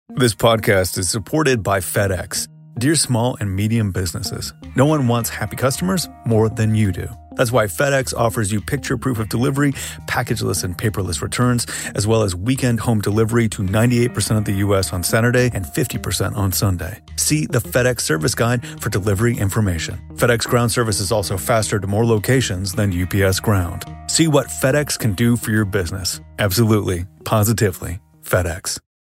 This podcast is supported by FedEx. Dear small and medium businesses, no one wants happy customers more than you do. That's why FedEx offers you picture proof of delivery, packageless and paperless returns, as well as weekend home delivery to 98% of the U.S. on Saturday and 50% on Sunday. See the FedEx service guide for delivery information. FedEx Ground service is also faster to more locations than UPS Ground. See what FedEx can do for your business. Absolutely, positively, FedEx.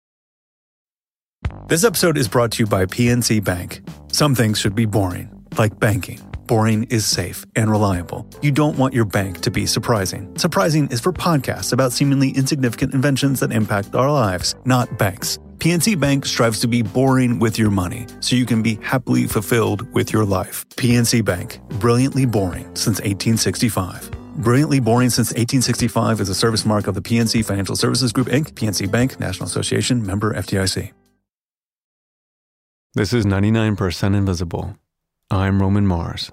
This episode is brought to you by PNC Bank. Some things should be boring, like banking. Boring is safe and reliable. You don't want your bank to be surprising. Surprising is for podcasts about seemingly insignificant inventions that impact our lives, not banks. PNC Bank strives to be boring with your money, so you can be happily fulfilled with your life. PNC Bank, brilliantly boring since 1865. Brilliantly Boring Since 1865 is a service mark of the PNC Financial Services Group, Inc., PNC Bank, National Association, member FDIC. This is 99% Invisible. I'm Roman Mars.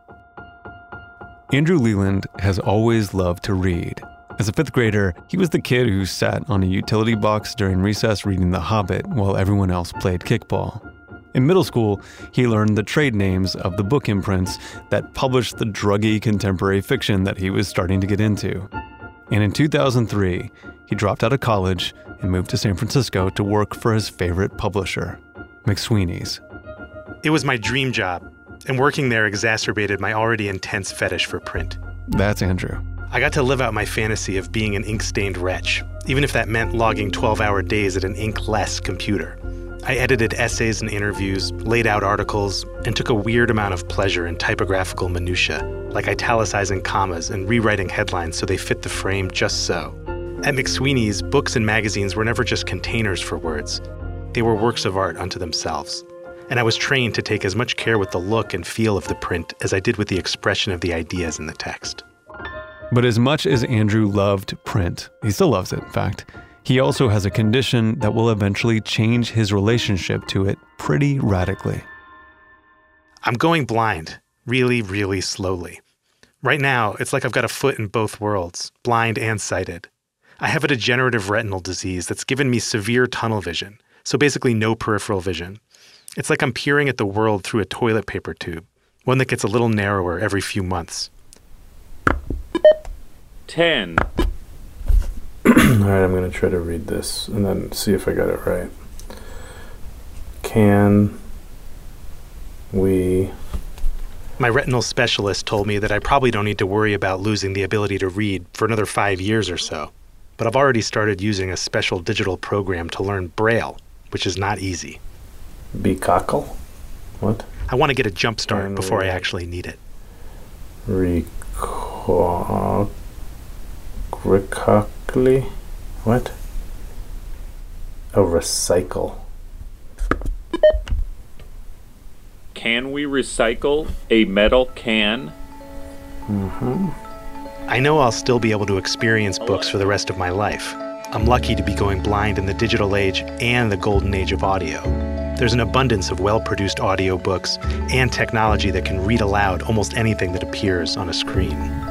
Andrew Leland has always loved to read. As a fifth grader, he was the kid who sat on a utility box during recess reading The Hobbit while everyone else played kickball. In middle school, he learned the trade names of the book imprints that published the druggy contemporary fiction that he was starting to get into. And in 2003, he dropped out of college and moved to San Francisco to work for his favorite publisher, McSweeney's. It was my dream job, and working there exacerbated my already intense fetish for print. That's Andrew. I got to live out my fantasy of being an ink-stained wretch, even if that meant logging 12-hour days at an ink-less computer. I edited essays and interviews, laid out articles, and took a weird amount of pleasure in typographical minutiae, like italicizing commas and rewriting headlines so they fit the frame just so. At McSweeney's, books and magazines were never just containers for words. They were works of art unto themselves. And I was trained to take as much care with the look and feel of the print as I did with the expression of the ideas in the text. But as much as Andrew loved print, he still loves it, in fact, he also has a condition that will eventually change his relationship to it pretty radically. I'm going blind, really, really slowly. Right now, it's like I've got a foot in both worlds, blind and sighted. I have a degenerative retinal disease that's given me severe tunnel vision, so basically no peripheral vision. It's like I'm peering at the world through a toilet paper tube, one that gets a little narrower every few months. 10. All right, I'm going to try to read this and then see if I got it right. Can we... My retinal specialist told me that I probably don't need to worry about losing the ability to read for another 5 years or so. But I've already started using a special digital program to learn Braille, which is not easy. Becockle? What? I want to get a jump start before I actually need it. Recockly? What? A recycle. Can we recycle a metal can? I know I'll still be able to experience books for the rest of my life. I'm lucky to be going blind in the digital age and the golden age of audio. There's an abundance of well-produced audiobooks and technology that can read aloud almost anything that appears on a screen.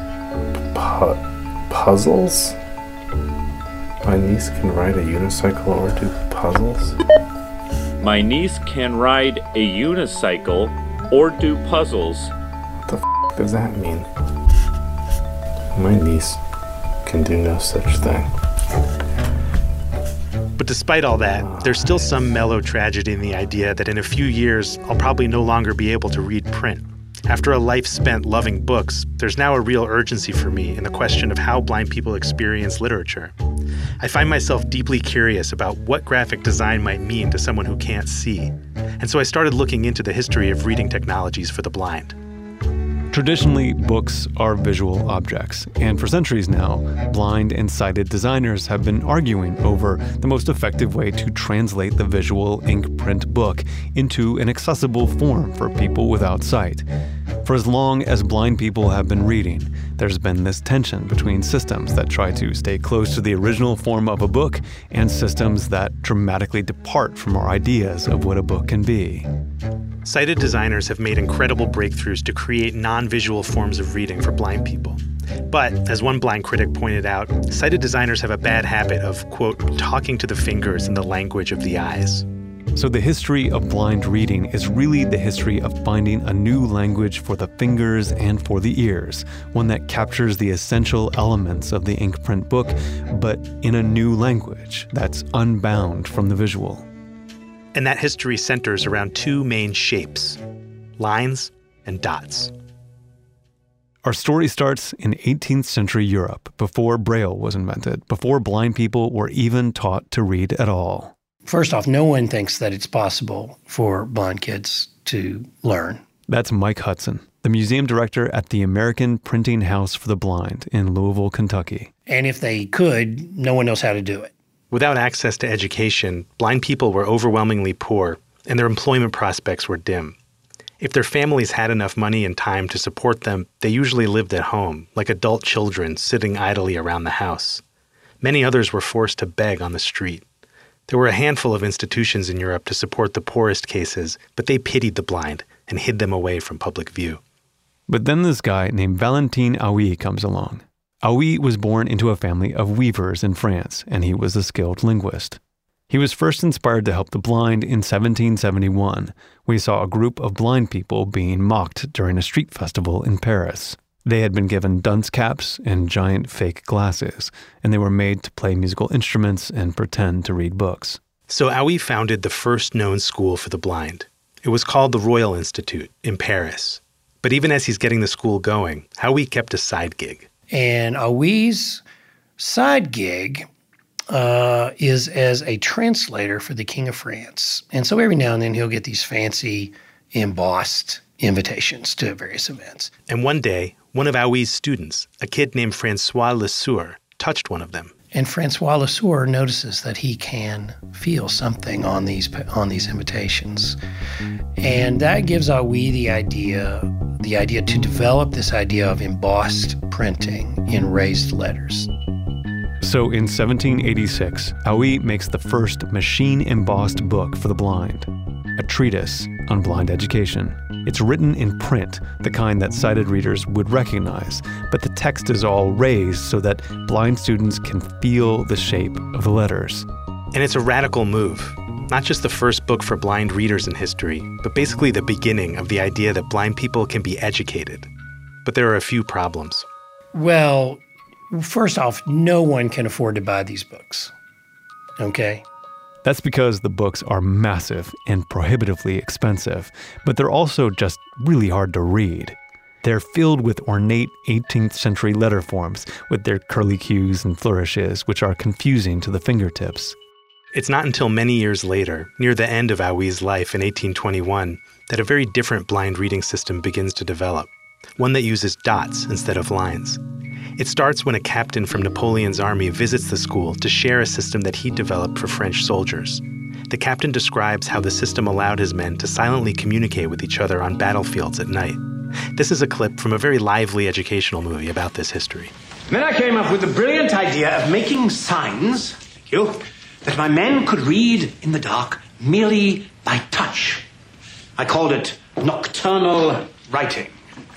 Puzzles? My niece can ride a unicycle or do puzzles? My niece can ride a unicycle or do puzzles. What the f*** does that mean? My niece can do no such thing. But despite all that, there's still some mellow tragedy in the idea that in a few years, I'll probably no longer be able to read print. After a life spent loving books, there's now a real urgency for me in the question of how blind people experience literature. I find myself deeply curious about what graphic design might mean to someone who can't see. And so I started looking into the history of reading technologies for the blind. Traditionally, books are visual objects, and for centuries now, blind and sighted designers have been arguing over the most effective way to translate the visual ink print book into an accessible form for people without sight. For as long as blind people have been reading, there's been this tension between systems that try to stay close to the original form of a book and systems that dramatically depart from our ideas of what a book can be. Sighted designers have made incredible breakthroughs to create non-visual forms of reading for blind people. But, as one blind critic pointed out, sighted designers have a bad habit of, quote, talking to the fingers in the language of the eyes. So the history of blind reading is really the history of finding a new language for the fingers and for the ears, one that captures the essential elements of the ink print book, but in a new language that's unbound from the visual. And that history centers around two main shapes: lines and dots. Our story starts in 18th century Europe, before Braille was invented, before blind people were even taught to read at all. First off, no one thinks that it's possible for blind kids to learn. That's Mike Hudson, the museum director at the American Printing House for the Blind in Louisville, Kentucky. And if they could, no one knows how to do it. Without access to education, blind people were overwhelmingly poor, and their employment prospects were dim. If their families had enough money and time to support them, they usually lived at home, like adult children sitting idly around the house. Many others were forced to beg on the street. There were a handful of institutions in Europe to support the poorest cases, but they pitied the blind and hid them away from public view. But then this guy named Valentin Hauy comes along. Hauy was born into a family of weavers in France, and he was a skilled linguist. He was first inspired to help the blind in 1771, when he saw a group of blind people being mocked during a street festival in Paris. They had been given dunce caps and giant fake glasses, and they were made to play musical instruments and pretend to read books. So Hauy founded the first known school for the blind. It was called the Royal Institute in Paris. But even as he's getting the school going, Hauy kept a side gig. And Haui's side gig is as a translator for the King of France. And so every now and then he'll get these fancy embossed invitations to various events. And one day, one of Haui's students, a kid named Francois Lesueur, touched one of them. And Francois Lesueur notices that he can feel something on these invitations. And that gives Hauy the idea to develop this idea of embossed printing in raised letters. So in 1786, Hauy makes the first machine-embossed book for the blind, a treatise on blind education. It's written in print, the kind that sighted readers would recognize, but the text is all raised so that blind students can feel the shape of the letters. And it's a radical move. Not just the first book for blind readers in history, but basically the beginning of the idea that blind people can be educated. But there are a few problems. Well, first off, no one can afford to buy these books. Okay? That's because the books are massive and prohibitively expensive, but they're also just really hard to read. They're filled with ornate 18th century letter forms with their curlicues and flourishes, which are confusing to the fingertips. It's not until many years later, near the end of Hauy's life in 1821, that a very different blind reading system begins to develop, one that uses dots instead of lines. It starts when a captain from Napoleon's army visits the school to share a system that he developed for French soldiers. The captain describes how the system allowed his men to silently communicate with each other on battlefields at night. This is a clip from a very lively educational movie about this history. Then I came up with the brilliant idea of making signs, thank you, that my men could read in the dark merely by touch. I called it nocturnal writing.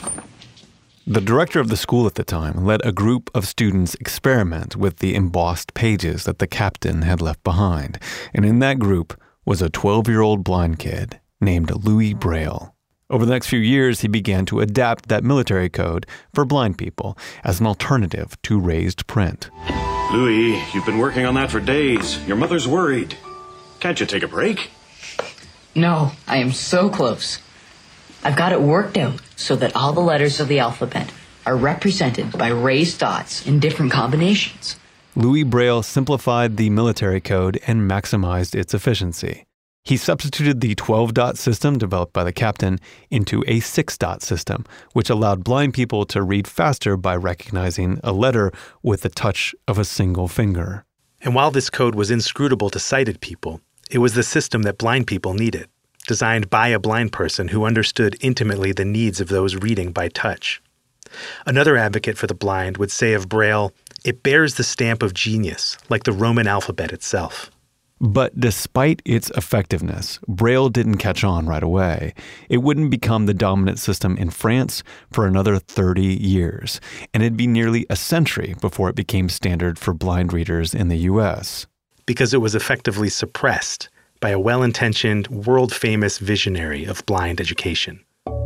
The director of the school at the time let a group of students experiment with the embossed pages that the captain had left behind. And in that group was a 12-year-old blind kid named Louis Braille. Over the next few years, he began to adapt that military code for blind people as an alternative to raised print. Louis, you've been working on that for days. Your mother's worried. Can't you take a break? No, I am so close. I've got it worked out so that all the letters of the alphabet are represented by raised dots in different combinations. Louis Braille simplified the military code and maximized its efficiency. He substituted the 12-dot system developed by the captain into a 6-dot system, which allowed blind people to read faster by recognizing a letter with the touch of a single finger. And while this code was inscrutable to sighted people, it was the system that blind people needed, designed by a blind person who understood intimately the needs of those reading by touch. Another advocate for the blind would say of Braille, it bears the stamp of genius, like the Roman alphabet itself. But despite its effectiveness, Braille didn't catch on right away. It wouldn't become the dominant system in France for another 30 years, and it'd be nearly a century before it became standard for blind readers in the U.S. Because it was effectively suppressed by a well-intentioned, world-famous visionary of blind education.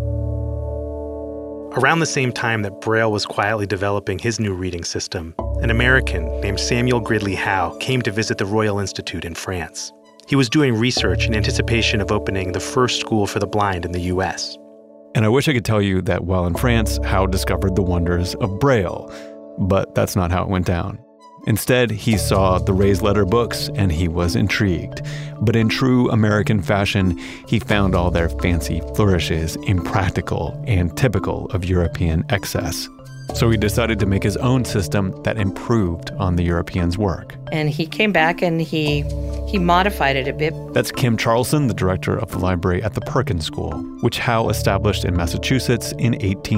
Around the same time that Braille was quietly developing his new reading system, an American named Samuel Gridley Howe came to visit the Royal Institute in France. He was doing research in anticipation of opening the first school for the blind in the U.S. And I wish I could tell you that while in France, Howe discovered the wonders of Braille, but that's not how it went down. Instead, he saw the raised letter books and he was intrigued. But in true American fashion, he found all their fancy flourishes impractical and typical of European excess. So he decided to make his own system that improved on the Europeans' work. And he came back and he modified it a bit. That's Kim Charlson, the director of the library at the Perkins School, which Howe established in Massachusetts in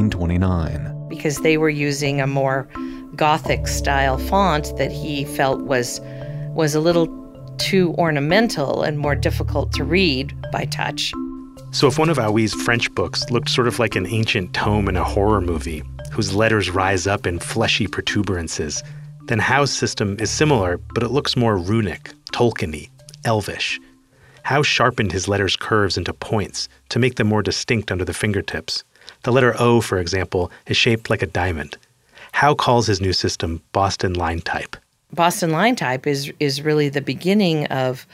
1829. Because they were using a more Gothic-style font that he felt was a little too ornamental and more difficult to read by touch. So if one of Haue's French books looked sort of like an ancient tome in a horror movie, whose letters rise up in fleshy protuberances, then Howe's system is similar, but it looks more runic, Tolkien-y, elvish. Howe sharpened his letters' curves into points to make them more distinct under the fingertips. The letter O, for example, is shaped like a diamond. Howe calls his new system Boston Line Type. Boston Line Type is really the beginning of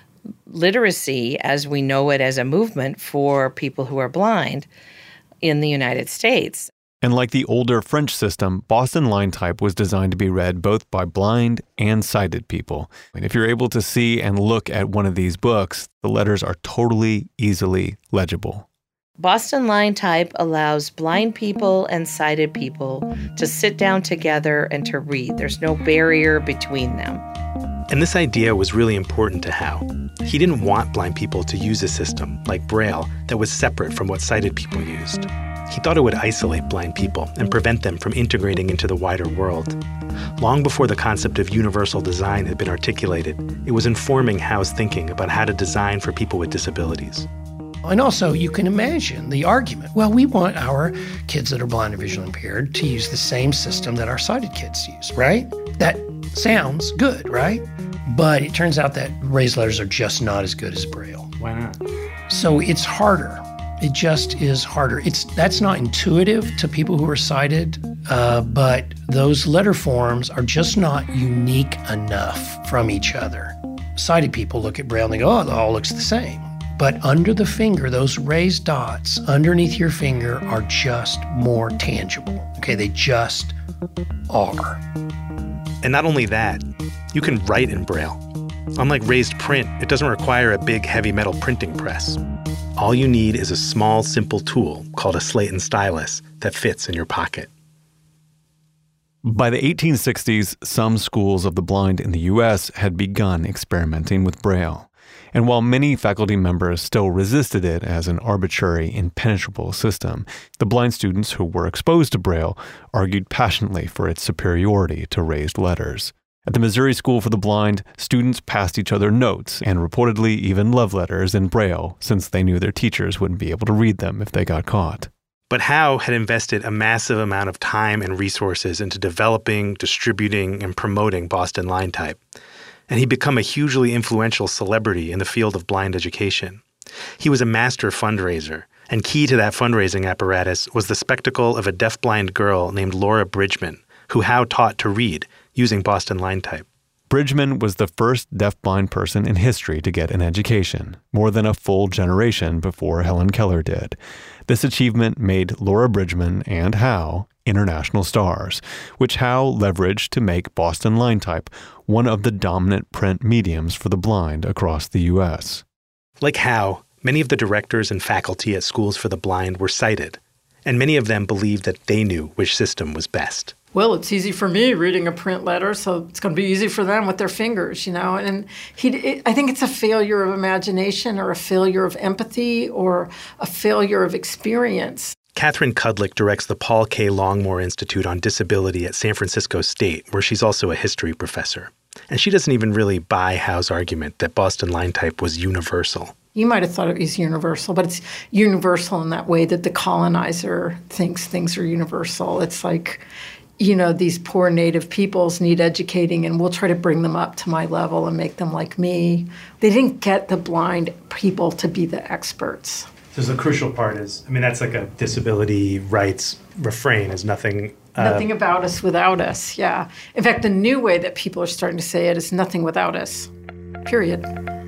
literacy as we know it as a movement for people who are blind in the United States. And like the older French system, Boston Line Type was designed to be read both by blind and sighted people. And if you're able to see and look at one of these books, the letters are totally easily legible. Boston Line Type allows blind people and sighted people to sit down together and to read. There's no barrier between them. And this idea was really important to Howe. He didn't want blind people to use a system, like Braille, that was separate from what sighted people used. He thought it would isolate blind people and prevent them from integrating into the wider world. Long before the concept of universal design had been articulated, it was informing Howe's thinking about how to design for people with disabilities. And also, you can imagine the argument. Well, we want our kids that are blind or visually impaired to use the same system that our sighted kids use, right? That sounds good, right? But it turns out that raised letters are just not as good as Braille. Why not? So it's harder. It just is harder. That's not intuitive to people who are sighted, but those letter forms are just not unique enough from each other. Sighted people look at Braille and they go, oh, it all looks the same. But under the finger, those raised dots underneath your finger are just more tangible. Okay, they just are. And not only that, you can write in Braille. Unlike raised print, it doesn't require a big heavy metal printing press. All you need is a small, simple tool called a slate and stylus that fits in your pocket. By the 1860s, some schools of the blind in the U.S. had begun experimenting with Braille. And while many faculty members still resisted it as an arbitrary, impenetrable system, the blind students who were exposed to Braille argued passionately for its superiority to raised letters. At the Missouri School for the Blind, students passed each other notes and reportedly even love letters in Braille, since they knew their teachers wouldn't be able to read them if they got caught. But Howe had invested a massive amount of time and resources into developing, distributing, and promoting Boston Line Type. And he'd become a hugely influential celebrity in the field of blind education. He was a master fundraiser, and key to that fundraising apparatus was the spectacle of a deafblind girl named Laura Bridgman, who Howe taught to read using Boston Line Type. Bridgman was the first deafblind person in history to get an education, more than a full generation before Helen Keller did. This achievement made Laura Bridgman and Howe international stars, which Howe leveraged to make Boston Line Type one of the dominant print mediums for the blind across the U.S. Like Howe, many of the directors and faculty at schools for the blind were sighted, and many of them believed that they knew which system was best. Well, it's easy for me reading a print letter, so it's going to be easy for them with their fingers, you know. And I think it's a failure of imagination or a failure of empathy or a failure of experience. Catherine Kudlick directs the Paul K. Longmore Institute on Disability at San Francisco State, where she's also a history professor. And she doesn't even really buy Howe's argument that Boston line type was universal. You might have thought it was universal, but it's universal in that way that the colonizer thinks things are universal. It's like, these poor native peoples need educating, and we'll try to bring them up to my level and make them like me. They didn't get the blind people to be the experts. So the crucial part is, that's like a disability rights refrain, is nothing... Nothing about us without us, yeah. In fact, the new way that people are starting to say it is nothing without us, period.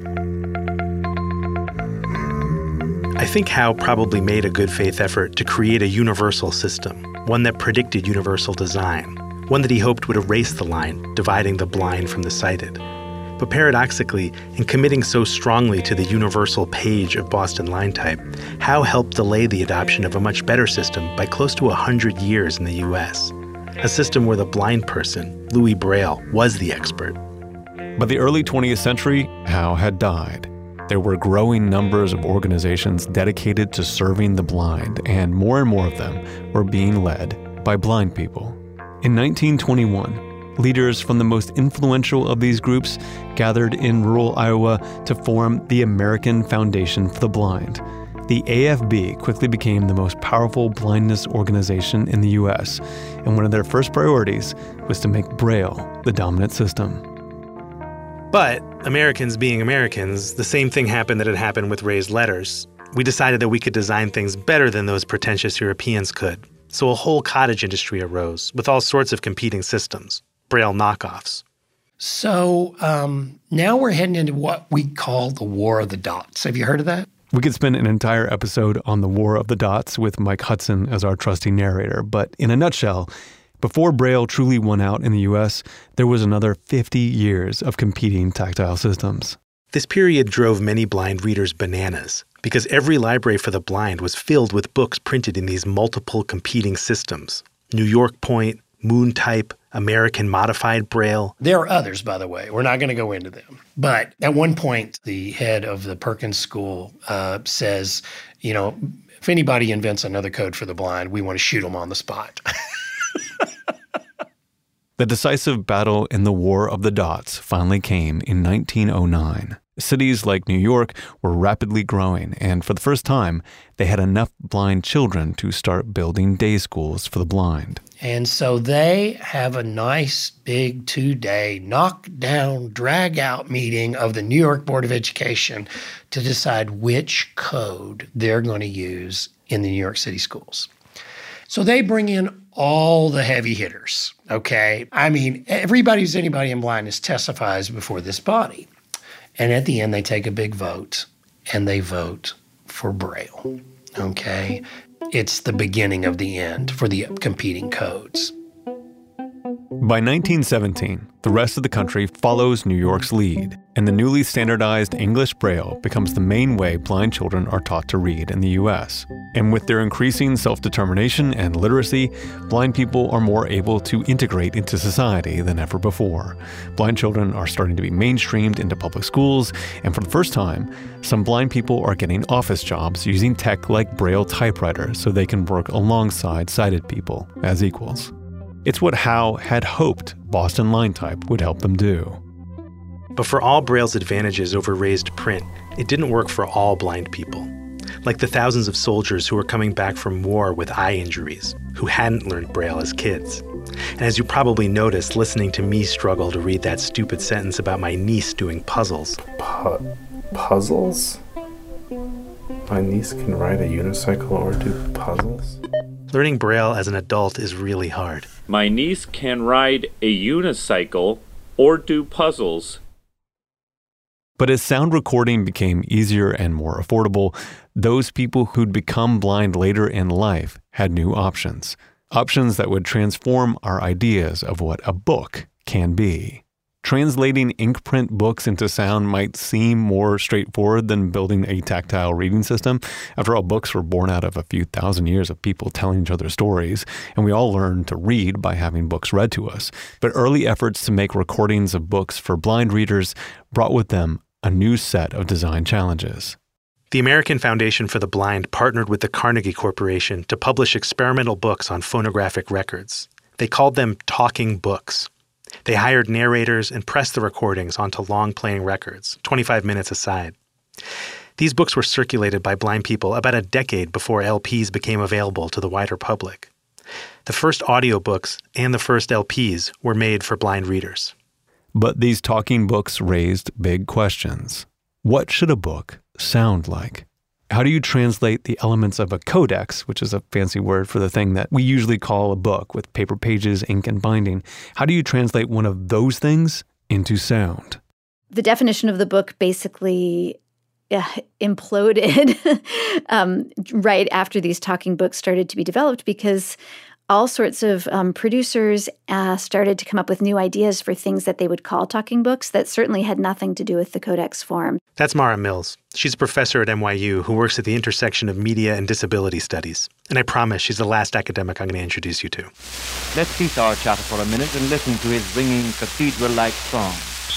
I think Howe probably made a good faith effort to create a universal system, one that predicted universal design, one that he hoped would erase the line dividing the blind from the sighted. But paradoxically, in committing so strongly to the universal page of Boston line type, Howe helped delay the adoption of a much better system by close to 100 years in the U.S., a system where the blind person, Louis Braille, was the expert. By the early 20th century, Howe had died. There were growing numbers of organizations dedicated to serving the blind, and more of them were being led by blind people. In 1921, leaders from the most influential of these groups gathered in rural Iowa to form the American Foundation for the Blind. The AFB quickly became the most powerful blindness organization in the U.S., and one of their first priorities was to make Braille the dominant system. But Americans being Americans, the same thing happened that had happened with raised letters. We decided that we could design things better than those pretentious Europeans could. So a whole cottage industry arose with all sorts of competing systems, Braille knockoffs. So now we're heading into what we call the War of the Dots. Have you heard of that? We could spend an entire episode on the War of the Dots with Mike Hudson as our trusty narrator, but in a nutshell, before Braille truly won out in the U.S., there was another 50 years of competing tactile systems. This period drove many blind readers bananas because every library for the blind was filled with books printed in these multiple competing systems. New York Point, Moon Type, American Modified Braille. There are others, by the way. We're not going to go into them. But at one point, the head of the Perkins School says, if anybody invents another code for the blind, we want to shoot them on the spot. The decisive battle in the War of the Dots finally came in 1909. Cities like New York were rapidly growing, and for the first time, they had enough blind children to start building day schools for the blind. And so they have a nice big 2-day knock-down, drag-out meeting of the New York Board of Education to decide which code they're going to use in the New York City schools. So they bring in all the heavy hitters, okay? Everybody who's anybody in blindness testifies before this body. And at the end, they take a big vote, and they vote for Braille, okay? It's the beginning of the end for the competing codes. By 1917, the rest of the country follows New York's lead, and the newly standardized English Braille becomes the main way blind children are taught to read in the U.S. And with their increasing self-determination and literacy, blind people are more able to integrate into society than ever before. Blind children are starting to be mainstreamed into public schools, and for the first time, some blind people are getting office jobs using tech like Braille typewriters so they can work alongside sighted people as equals. It's what Howe had hoped Boston line type would help them do. But for all Braille's advantages over raised print, it didn't work for all blind people. Like the thousands of soldiers who were coming back from war with eye injuries, who hadn't learned Braille as kids. And as you probably noticed listening to me struggle to read that stupid sentence about my niece doing puzzles. Puzzles? My niece can ride a unicycle or do puzzles? Learning Braille as an adult is really hard. My niece can ride a unicycle or do puzzles. But as sound recording became easier and more affordable, those people who'd become blind later in life had new options. Options that would transform our ideas of what a book can be. Translating ink print books into sound might seem more straightforward than building a tactile reading system. After all, books were born out of a few thousand years of people telling each other stories, and we all learned to read by having books read to us. But early efforts to make recordings of books for blind readers brought with them a new set of design challenges. The American Foundation for the Blind partnered with the Carnegie Corporation to publish experimental books on phonographic records. They called them talking books. They hired narrators and pressed the recordings onto long-playing records, 25 minutes aside. These books were circulated by blind people about a decade before LPs became available to the wider public. The first audiobooks and the first LPs were made for blind readers. But these talking books raised big questions. What should a book sound like? How do you translate the elements of a codex, which is a fancy word for the thing that we usually call a book with paper pages, ink, and binding? How do you translate one of those things into sound? The definition of the book basically imploded right after these talking books started to be developed, because all sorts of producers started to come up with new ideas for things that they would call talking books that certainly had nothing to do with the codex form. That's Mara Mills. She's a professor at NYU who works at the intersection of media and disability studies. And I promise she's the last academic I'm going to introduce you to. Let's cease our chatter for a minute and listen to his ringing cathedral-like song.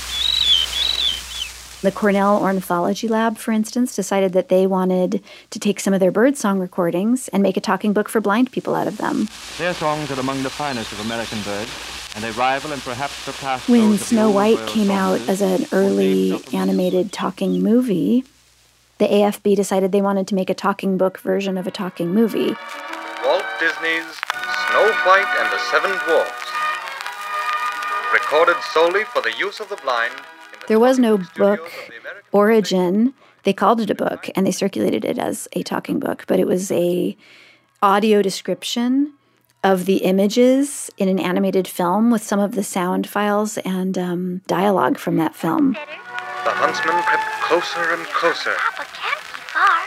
The Cornell Ornithology Lab, for instance, decided that they wanted to take some of their birdsong recordings and make a talking book for blind people out of them. Their songs are among the finest of American birds, and they rival and perhaps surpass When those of the Snow old White Royal came out as an early animated talking movie, the AFB decided they wanted to make a talking book version of a talking movie. Walt Disney's Snow White and the Seven Dwarfs, recorded solely for the use of the blind. There was no book origin. They called it a book, and they circulated it as a talking book, but it was a audio description of the images in an animated film with some of the sound files and dialogue from that film. The huntsman crept closer and closer. Papa can't be far.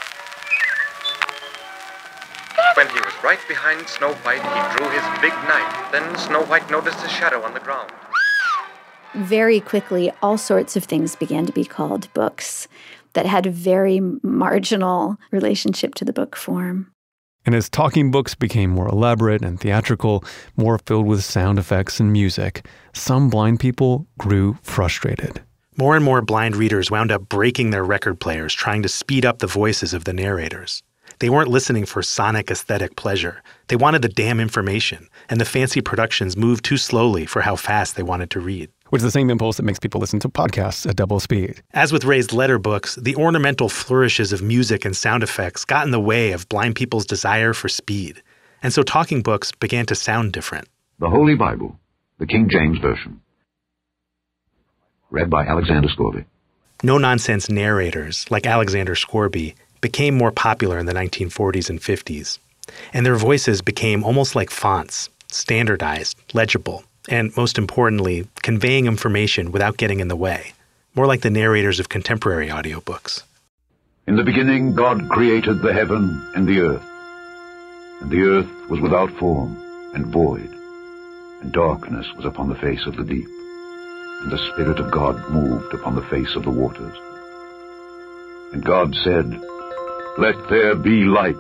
When he was right behind Snow White, he drew his big knife. Then Snow White noticed a shadow on the ground. Very quickly, all sorts of things began to be called books that had a very marginal relationship to the book form. And as talking books became more elaborate and theatrical, more filled with sound effects and music, some blind people grew frustrated. More and more blind readers wound up breaking their record players, trying to speed up the voices of the narrators. They weren't listening for sonic aesthetic pleasure. They wanted the damn information, and the fancy productions moved too slowly for how fast they wanted to read. Which is the same impulse that makes people listen to podcasts at double speed. As with raised letter books, the ornamental flourishes of music and sound effects got in the way of blind people's desire for speed. And so talking books began to sound different. The Holy Bible, the King James Version. Read by Alexander Scourby. No-nonsense narrators, like Alexander Scourby, became more popular in the 1940s and 50s. And their voices became almost like fonts, standardized, legible, and most importantly, conveying information without getting in the way, more like the narrators of contemporary audiobooks. In the beginning, God created the heaven and the earth was without form and void, and darkness was upon the face of the deep, and the Spirit of God moved upon the face of the waters. And God said, "Let there be light,"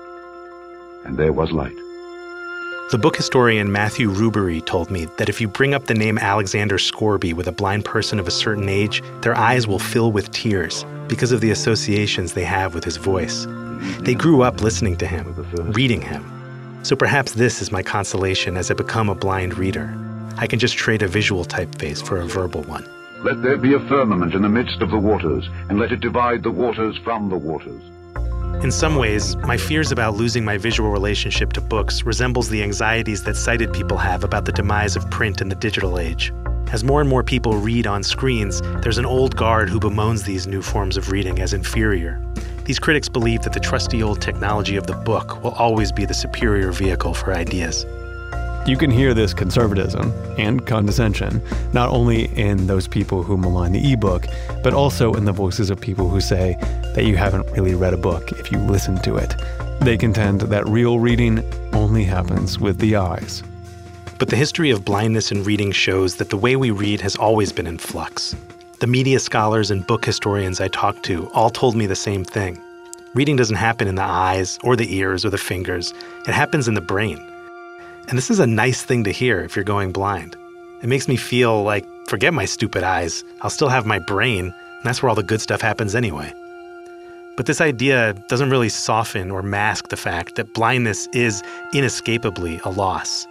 and there was light. The book historian Matthew Rubery told me that if you bring up the name Alexander Scourby with a blind person of a certain age, their eyes will fill with tears because of the associations they have with his voice. They grew up listening to him, reading him. So perhaps this is my consolation as I become a blind reader. I can just trade a visual typeface for a verbal one. Let there be a firmament in the midst of the waters, and let it divide the waters from the waters. In some ways, my fears about losing my visual relationship to books resembles the anxieties that sighted people have about the demise of print in the digital age. As more and more people read on screens, there's an old guard who bemoans these new forms of reading as inferior. These critics believe that the trusty old technology of the book will always be the superior vehicle for ideas. You can hear this conservatism and condescension, not only in those people who malign the ebook, but also in the voices of people who say that you haven't really read a book if you listen to it. They contend that real reading only happens with the eyes. But the history of blindness in reading shows that the way we read has always been in flux. The media scholars and book historians I talked to all told me the same thing. Reading doesn't happen in the eyes or the ears or the fingers. It happens in the brain. And this is a nice thing to hear if you're going blind. It makes me feel like, forget my stupid eyes, I'll still have my brain, and that's where all the good stuff happens anyway. But this idea doesn't really soften or mask the fact that blindness is inescapably a loss.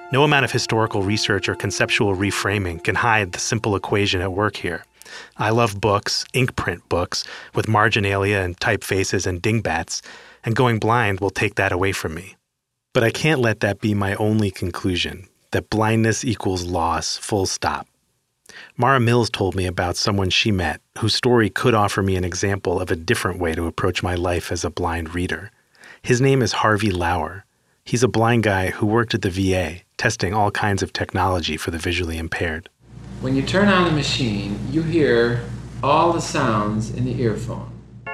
No amount of historical research or conceptual reframing can hide the simple equation at work here. I love books, ink print books, with marginalia and typefaces and dingbats, and going blind will take that away from me. But I can't let that be my only conclusion, that blindness equals loss, full stop. Mara Mills told me about someone she met whose story could offer me an example of a different way to approach my life as a blind reader. His name is Harvey Lauer. He's a blind guy who worked at the VA, testing all kinds of technology for the visually impaired. When you turn on the machine, you hear all the sounds in the earphone.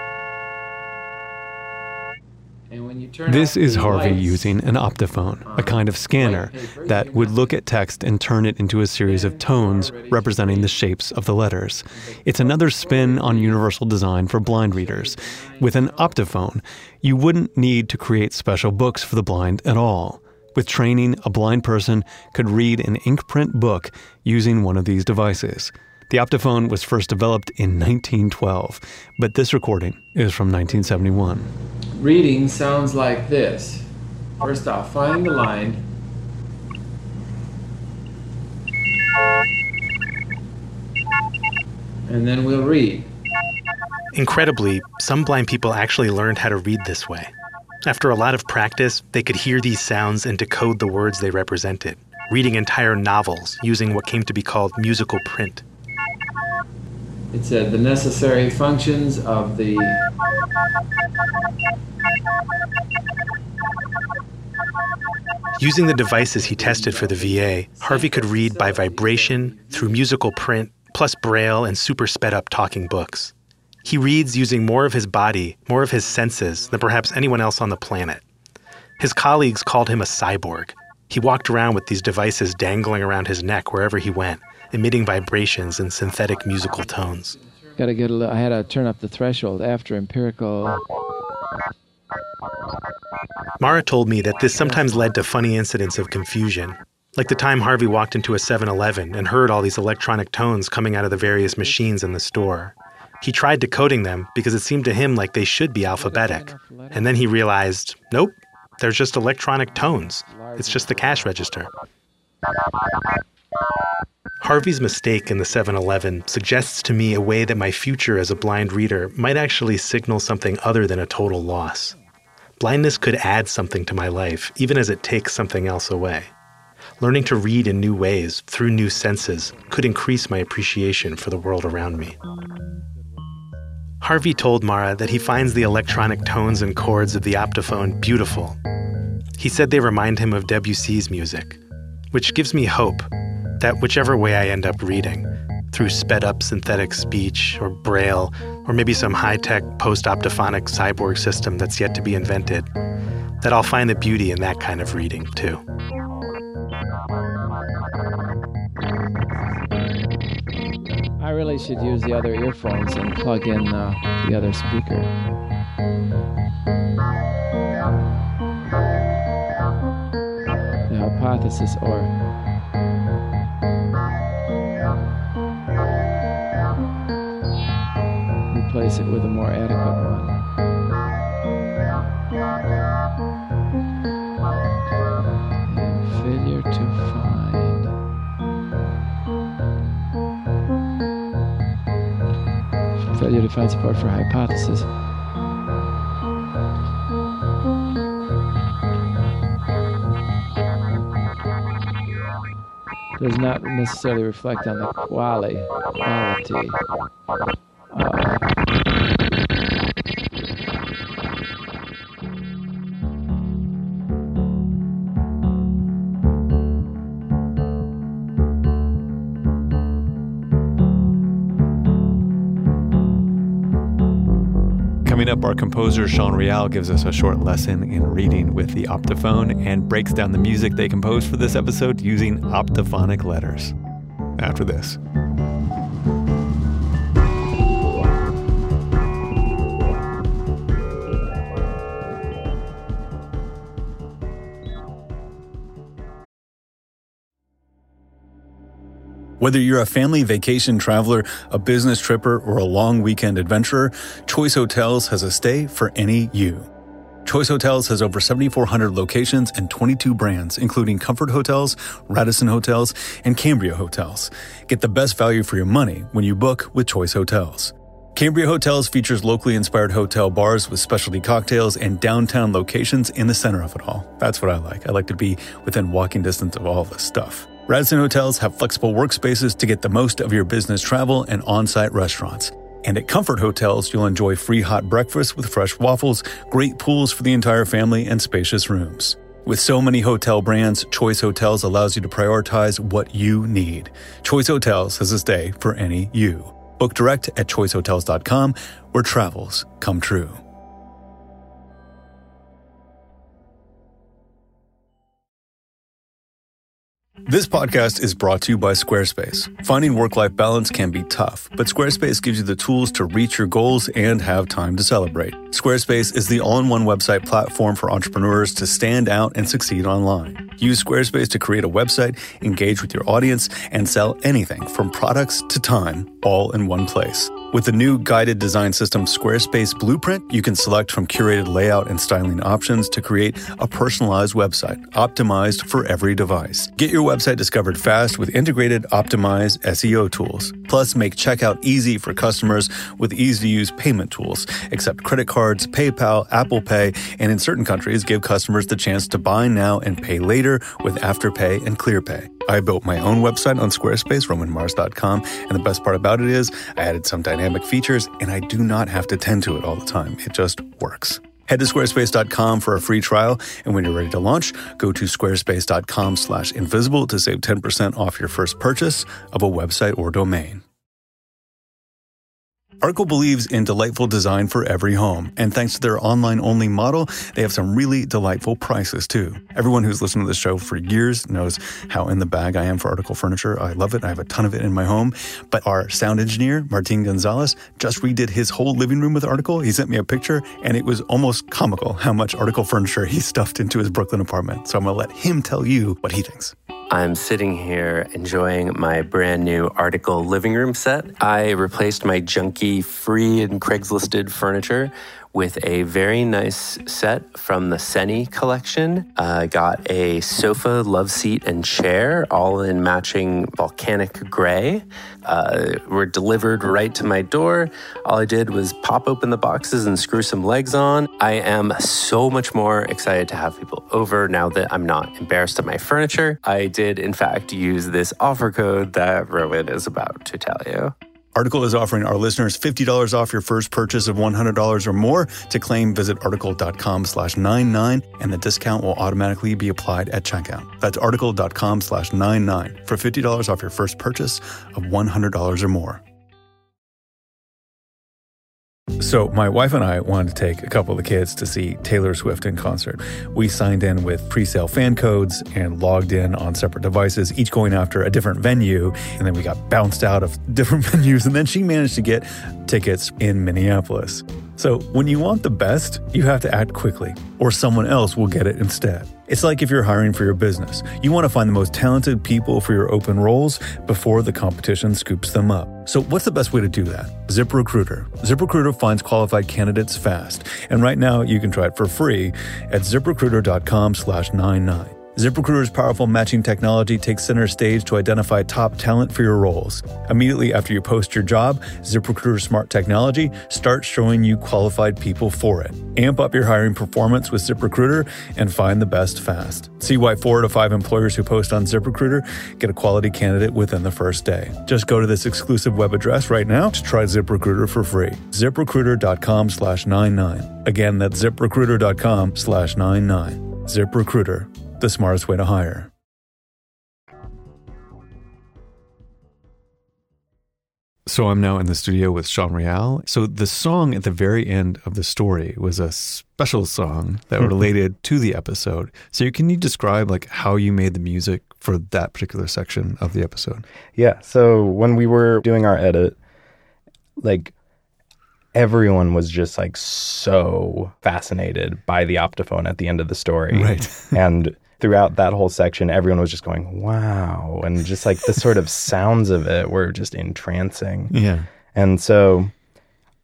And when you turn This is Harvey lights, using an optophone, a kind of scanner that would look at text and turn it into a series of tones representing the shapes of the letters. It's another spin on universal design for blind readers. With an optophone, you wouldn't need to create special books for the blind at all. With training, a blind person could read an ink print book using one of these devices. The optophone was first developed in 1912, but this recording is from 1971. Reading sounds like this. First off, find the line. And then we'll read. Incredibly, some blind people actually learned how to read this way. After a lot of practice, they could hear these sounds and decode the words they represented, reading entire novels using what came to be called musical print. It said the necessary functions of the Using the devices he tested for the VA, Harvey could read by vibration, through musical print, plus Braille and super sped up talking books. He reads using more of his body, more of his senses than perhaps anyone else on the planet. His colleagues called him a cyborg. He walked around with these devices dangling around his neck wherever he went, emitting vibrations and synthetic musical tones. I had to turn up the threshold after empirical. Mara told me that this sometimes led to funny incidents of confusion, like the time Harvey walked into a 7-Eleven and heard all these electronic tones coming out of the various machines in the store. He tried decoding them because it seemed to him like they should be alphabetic. And then he realized, nope, they're just electronic tones. It's just the cash register. Harvey's mistake in the 7-Eleven suggests to me a way that my future as a blind reader might actually signal something other than a total loss. Blindness could add something to my life, even as it takes something else away. Learning to read in new ways, through new senses, could increase my appreciation for the world around me. Harvey told Mara that he finds the electronic tones and chords of the optophone beautiful. He said they remind him of Debussy's music, which gives me hope that whichever way I end up reading, through sped-up synthetic speech or Braille, or maybe some high-tech post-optophonic cyborg system that's yet to be invented, that I'll find the beauty in that kind of reading, too. I really should use the other earphones and plug in the other speaker. The hypothesis or replace it with a more adequate one. And failure to find. Failure to find support for hypothesis. Does not necessarily reflect on the quality. Coming up, our composer Sean Real gives us a short lesson in reading with the optophone and breaks down the music they composed for this episode using optophonic letters. After this. Whether you're a family vacation traveler, a business tripper, or a long weekend adventurer, Choice Hotels has a stay for any you. Choice Hotels has over 7,400 locations and 22 brands, including Comfort Hotels, Radisson Hotels, and Cambria Hotels. Get the best value for your money when you book with Choice Hotels. Cambria Hotels features locally inspired hotel bars with specialty cocktails and downtown locations in the center of it all. That's what I like. I like to be within walking distance of all this stuff. Radisson Hotels have flexible workspaces to get the most of your business travel and on-site restaurants. And at Comfort Hotels, you'll enjoy free hot breakfast with fresh waffles, great pools for the entire family, and spacious rooms. With so many hotel brands, Choice Hotels allows you to prioritize what you need. Choice Hotels has a stay for any you. Book direct at choicehotels.com, where travels come true. This podcast is brought to you by Squarespace. Finding work-life balance can be tough, but Squarespace gives you the tools to reach your goals and have time to celebrate. Squarespace is the all-in-one website platform for entrepreneurs to stand out and succeed online. Use Squarespace to create a website, engage with your audience, and sell anything from products to time, all in one place. With the new guided design system Squarespace Blueprint, you can select from curated layout and styling options to create a personalized website, optimized for every device. Get your website discovered fast with integrated, optimized SEO tools. Plus, make checkout easy for customers with easy-to-use payment tools. Accept credit cards, PayPal, Apple Pay, and in certain countries, give customers the chance to buy now and pay later with Afterpay and ClearPay. I built my own website on Squarespace, RomanMars.com, and the best part about it is I added some dynamic features, and I do not have to tend to it all the time. It just works. Head to squarespace.com for a free trial, and when you're ready to launch, go to squarespace.com/invisible to save 10% off your first purchase of a website or domain. Article believes in delightful design for every home, and thanks to their online-only model, they have some really delightful prices, too. Everyone who's listened to this show for years knows how in the bag I am for Article furniture. I love it. I have a ton of it in my home. But our sound engineer, Martin Gonzalez, just redid his whole living room with Article. He sent me a picture, and it was almost comical how much Article furniture he stuffed into his Brooklyn apartment. So I'm going to let him tell you what he thinks. I'm sitting here enjoying my brand new Article living room set. I replaced my junky free and Craigslisted furniture with a very nice set from the Seni collection. Got a sofa, love seat, and chair, all in matching volcanic gray. Were delivered right to my door. All I did was pop open the boxes and screw some legs on. I am so much more excited to have people over now that I'm not embarrassed of my furniture. I did, in fact, use this offer code that Rowan is about to tell you. Article is offering our listeners $50 off your first purchase of $100 or more. To claim, visit article.com/99, and the discount will automatically be applied at checkout. That's article.com/99 for $50 off your first purchase of $100 or more. So my wife and I wanted to take a couple of the kids to see Taylor Swift in concert. We signed in with pre-sale fan codes and logged in on separate devices, each going after a different venue. And then we got bounced out of different venues. And then she managed to get tickets in Minneapolis. So when you want the best, you have to act quickly, or someone else will get it instead. It's like if you're hiring for your business. You want to find the most talented people for your open roles before the competition scoops them up. So what's the best way to do that? ZipRecruiter. ZipRecruiter finds qualified candidates fast. And right now you can try it for free at ZipRecruiter.com/99. ZipRecruiter's powerful matching technology takes center stage to identify top talent for your roles. Immediately after you post your job, ZipRecruiter's smart technology starts showing you qualified people for it. Amp up your hiring performance with ZipRecruiter and find the best fast. See why 4 out of 5 employers who post on ZipRecruiter get a quality candidate within the first day. Just go to this exclusive web address right now to try ZipRecruiter for free. ZipRecruiter.com/99. Again, that's ZipRecruiter.com/99. ZipRecruiter. The smartest way to hire. So I'm now in the studio with Sean Real. So the song at the very end of the story was a special song that related to the episode. So can you describe like how you made the music for that particular section of the episode? Yeah. So when we were doing our edit, like everyone was just like so fascinated by the optophone at the end of the story. Right. And throughout that whole section, everyone was just going, wow. And just like the sort of sounds of it were just entrancing. Yeah. And so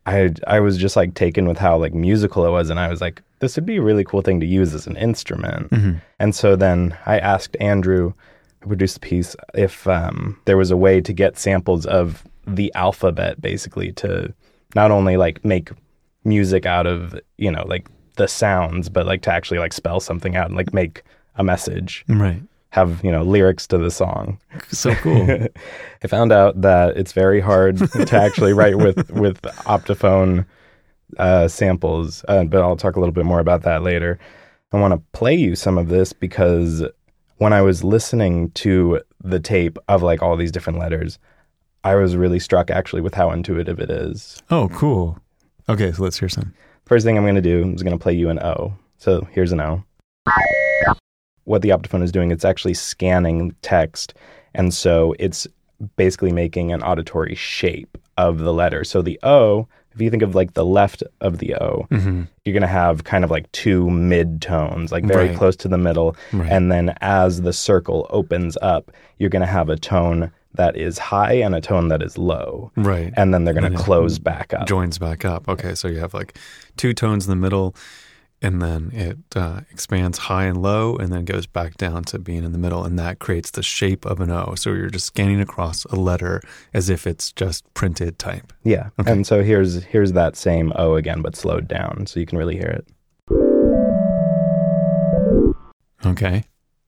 I was just like taken with how like musical it was, and I was like, this would be a really cool thing to use as an instrument. And so then I asked Andrew, who produced the piece, if there was a way to get samples of the alphabet, basically, to not only like make music out of, you know, like the sounds, but like to actually like spell something out and like make a message. Right. Have, you know, lyrics to the song. So cool. I found out that it's very hard to actually write with Optophone samples, but I'll talk a little bit more about that later. I want to play you some of this because when I was listening to the tape of like all these different letters, I was really struck actually with how intuitive it is. Oh, cool. Okay, so let's hear some. First thing I'm going to do is going to play you an O. So here's an O. What the Optophone is doing, it's actually scanning text, and so it's basically making an auditory shape of the letter. So the O, if you think of like the left of the O, you're going to have kind of like two mid-tones, like very close to the middle, and then as the circle opens up, you're going to have a tone that is high and a tone that is low. Right. And then they're going to close back up. Joins back up. Okay, so you have like two tones in the middle, and then it expands high and low, and then goes back down to being in the middle, and that creates the shape of an O. So you're just scanning across a letter as if it's just printed type. Yeah, okay. And so here's that same O again, but slowed down, so you can really hear it. Okay.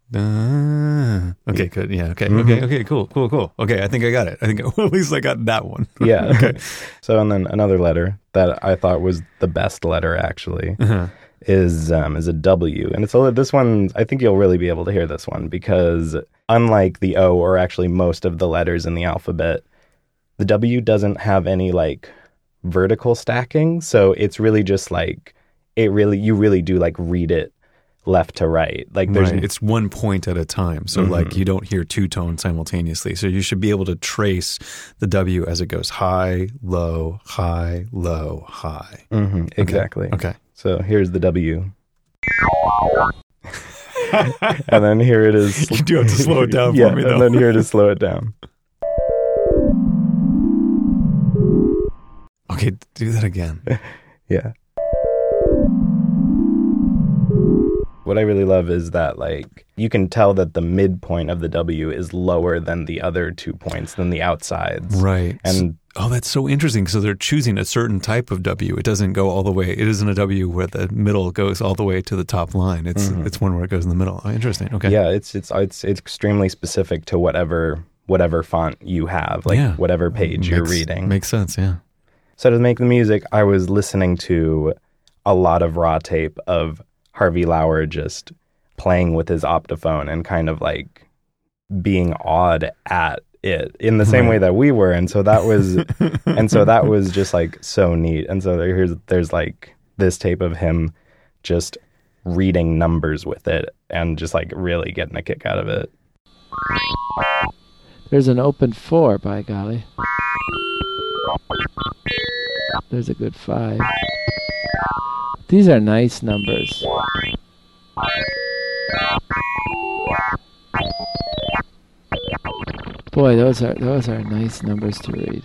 Okay, good. Yeah, okay. Okay, cool. Okay, I think I got it. I think at least I got that one. Yeah. Okay. So, and then another letter that I thought was the best letter actually is a W. And this one, I think you'll really be able to hear this one because unlike the O, or actually most of the letters in the alphabet, the W doesn't have any like vertical stacking. So it's really just like, you really do like read it left to right. Like there's it's one point at a time. So like you don't hear two tones simultaneously. So you should be able to trace the W as it goes high, low, high, low, high. Exactly. Okay. So here's the W. And then here it is. You do have to slow it down for me, though. And then here to slow it down. Okay, do that again. Yeah. What I really love is that, like, you can tell that the midpoint of the W is lower than the other 2 points, than the outsides. Right. And that's so interesting. So they're choosing a certain type of W. It doesn't go all the way. It isn't a W where the middle goes all the way to the top line. It's one where it goes in the middle. Oh, interesting. Okay. Yeah, it's extremely specific to whatever font you have, like whatever page you're reading. Makes sense, yeah. So to make the music, I was listening to a lot of raw tape of Harvey Lauer just playing with his Optophone and kind of like being awed at it in the same way that we were. And so that was just like so neat. And so there's like this tape of him just reading numbers with it and just like really getting a kick out of it. There's an open 4, by golly. There's a good 5. These are nice numbers. Boy, those are nice numbers to read.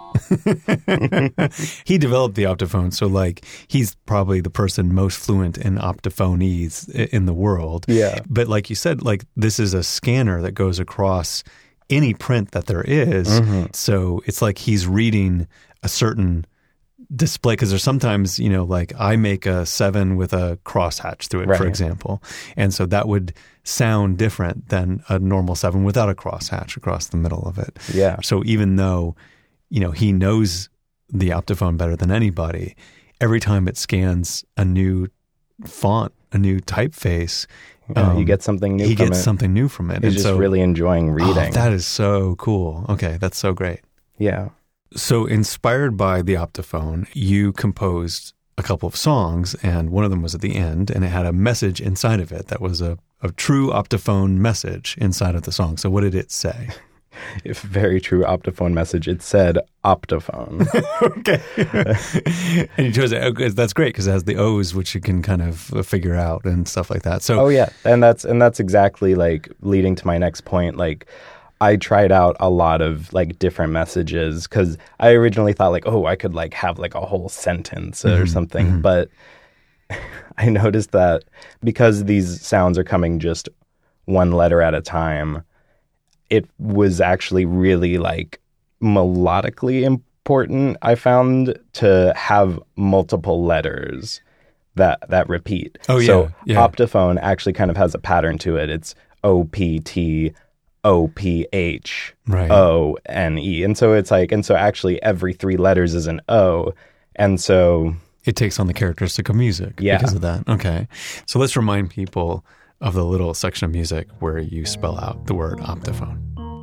He developed the Optophone, so like he's probably the person most fluent in optophonies in the world. Yeah. But like you said, like this is a scanner that goes across any print that there is. So it's like he's reading a certain display, because there's sometimes, you know, like I make a 7 with a crosshatch through it, for example. And so that would sound different than a normal 7 without a crosshatch across the middle of it. Yeah. So even though, you know, he knows the Optophone better than anybody, every time it scans a new font, a new typeface, you get something new. He gets something new from it. He's just really enjoying reading. Oh, that is so cool. Okay, that's so great. Yeah. So inspired by the Optophone, you composed a couple of songs, and one of them was at the end, and it had a message inside of it that was a true Optophone message inside of the song. So what did it say? If very true Optophone message. It said Optophone. Okay. And you chose it. That's great because it has the O's, which you can kind of figure out and stuff like that. So and that's exactly like leading to my next point. Like I tried out a lot of like different messages because I originally thought like, oh, I could like have like a whole sentence or something. But I noticed that because these sounds are coming just one letter at a time, it was actually really like melodically important, I found, to have multiple letters that repeat. Oh, yeah. So yeah. Optophone actually kind of has a pattern to it. It's O-P-T, O-P-H, Right. O-N-E. And so it's like, and so actually every 3 letters is an O. And so it takes on the characteristic of music because of that. Okay. So let's remind people of the little section of music where you spell out the word optophone.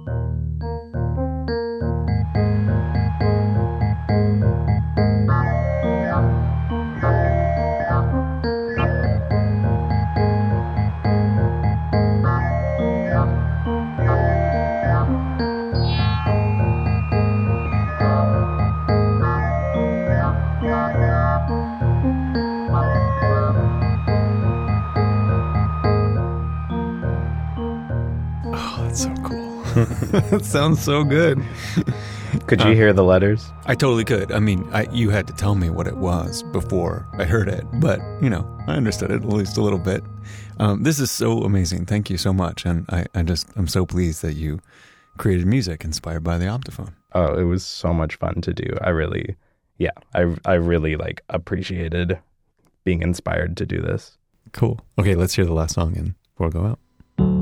That sounds so good. Could you hear the letters? I totally could. I mean, you had to tell me what it was before I heard it, but, I understood it at least a little bit. This is so amazing. Thank you so much. And I'm so pleased that you created music inspired by the optophone. Oh, it was so much fun to do. I really like appreciated being inspired to do this. Cool. Okay, let's hear the last song and we'll go out.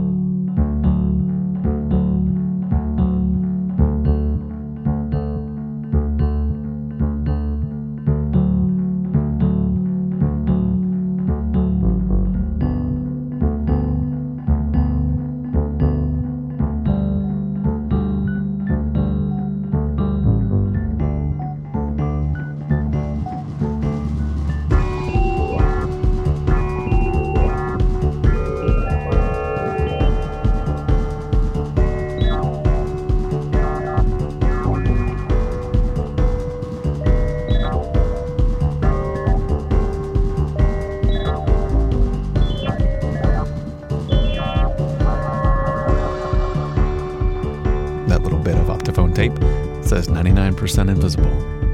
Tape says 99% invisible.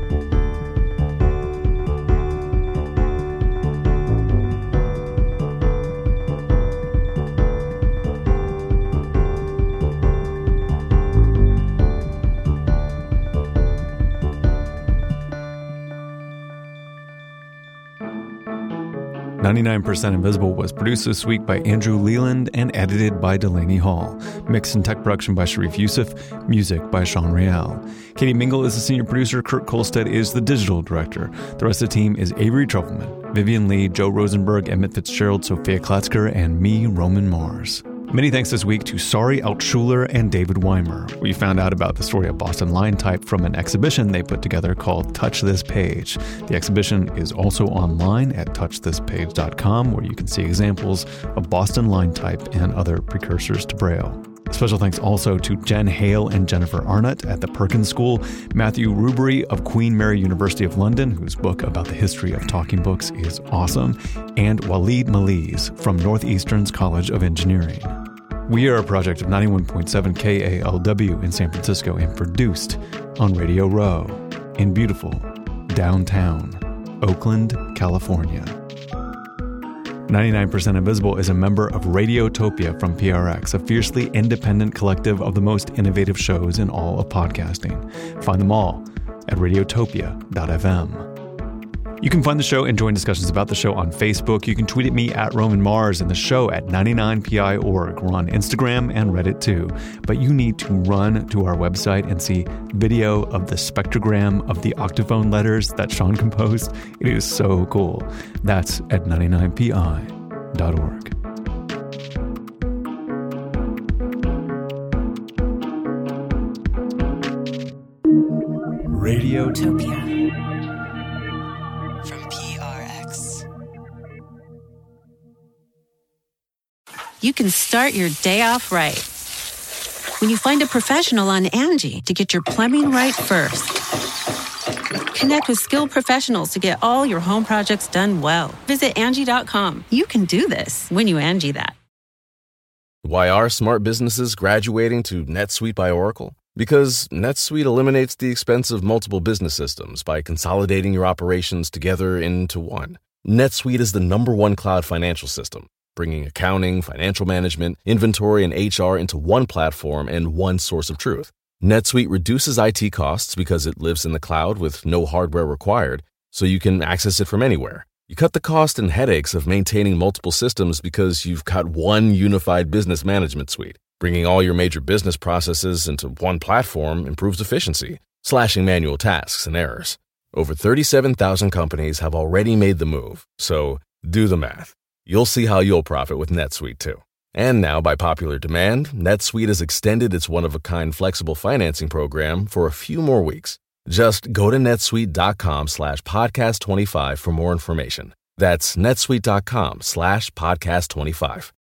"99% Invisible" was produced this week by Andrew Leland and edited by Delaney Hall. Mix and tech production by Sharif Youssef. Music by Sean Real. Katie Mingle is the senior producer. Kurt Kolstad is the digital director. The rest of the team is Avery Trufelman, Vivian Lee, Joe Rosenberg, Emmett Fitzgerald, Sophia Klatzker, and me, Roman Mars. Many thanks this week to Sari Altschuler and David Weimer. We found out about the story of Boston Line Type from an exhibition they put together called Touch This Page. The exhibition is also online at touchthispage.com, where you can see examples of Boston Line Type and other precursors to Braille. Special thanks also to Jen Hale and Jennifer Arnott at the Perkins School, Matthew Rubery of Queen Mary University of London, whose book about the history of talking books is awesome, and Waleed Maliz from Northeastern's College of Engineering. We are a project of 91.7 KALW in San Francisco and produced on Radio Row in beautiful downtown Oakland, California. 99% Invisible is a member of Radiotopia from PRX, a fiercely independent collective of the most innovative shows in all of podcasting. Find them all at radiotopia.fm. You can find the show and join discussions about the show on Facebook. You can tweet at me at Roman Mars and the show at 99pi.org. We're on Instagram and Reddit too. But you need to run to our website and see video of the spectrogram of the octophone letters that Sean composed. It is so cool. That's at 99pi.org. Radiotopia. You can start your day off right when you find a professional on Angie to get your plumbing right first. Connect with skilled professionals to get all your home projects done well. Visit Angie.com. You can do this when you Angie that. Why are smart businesses graduating to NetSuite by Oracle? Because NetSuite eliminates the expense of multiple business systems by consolidating your operations together into one. NetSuite is the #1 cloud financial system, bringing accounting, financial management, inventory, and HR into one platform and one source of truth. NetSuite reduces IT costs because it lives in the cloud with no hardware required, so you can access it from anywhere. You cut the cost and headaches of maintaining multiple systems because you've got one unified business management suite. Bringing all your major business processes into one platform improves efficiency, slashing manual tasks and errors. Over 37,000 companies have already made the move, so do the math. You'll see how you'll profit with NetSuite too. And now, by popular demand, NetSuite has extended its one-of-a-kind flexible financing program for a few more weeks. Just go to netsuite.com/podcast25 for more information. That's netsuite.com/podcast25.